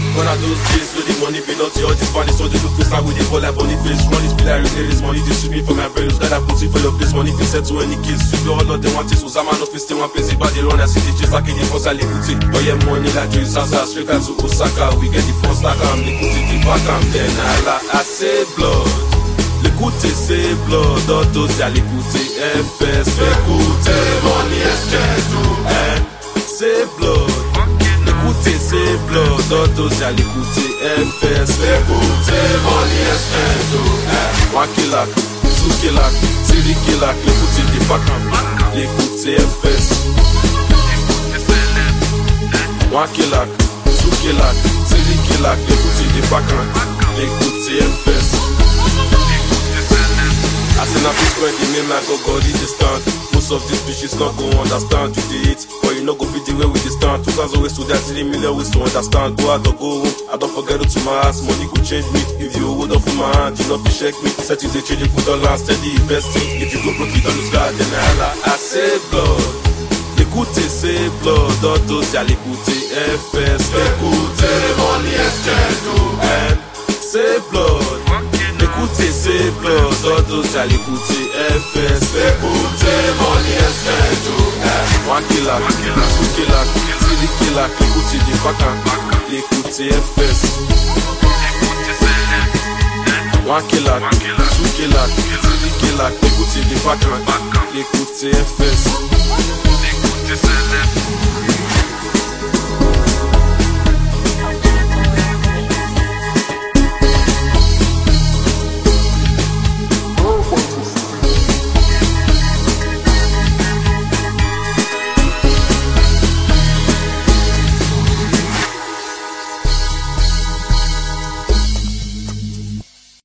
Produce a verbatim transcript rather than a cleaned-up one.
Gone are those days where the money be not your this money, so they look to start with the ball like bunny face. Money be like this money, this should be for my brothers. Gotta put it for your place, money can set to any case. You know all of them want is Osama no face, they want busy, but they run and see the chase like in the first aliquity. Oh yeah, money like you Sasa, straight out to Osaka. We get the first like I'm Likuti, the back and then I like I say blood. Likuti say blood, Dodos ya Likuti, F S, Likuti, money exchange, eh, say blood. Likuti say blood, Dodos ya Likuti, F S, Likuti, money exchange, eh, one killer, two killer, three killer, Likuti the back and Likuti F S. One killer, two killer, three killer, Likuti the back and Likuti F S. I say na this square the name I go go the stand. Most of these bitches not go understand you dey hate, but you no go fit the way we dey stand. Two thousand ways to that three million ways to understand. Go out or go home, I don't forget to my ass. Money go change me. If you hold up for my hand, you not be check me. Set you dey change it for dollar, steady investing. If you go broke it on the sky, then I holla. I say blood. Likuti say blood, Dodos ya Likuti, F S, Likuti, money exchange, and say blood. Likuti say blood, Dodos ya Likuti, F S, Likuti, money exchange, and one killer, two killer, three killer, Likuti the back and Likuti F S. One killer, two killer, three killer, Likuti the back and Likuti F S. Likuti Select.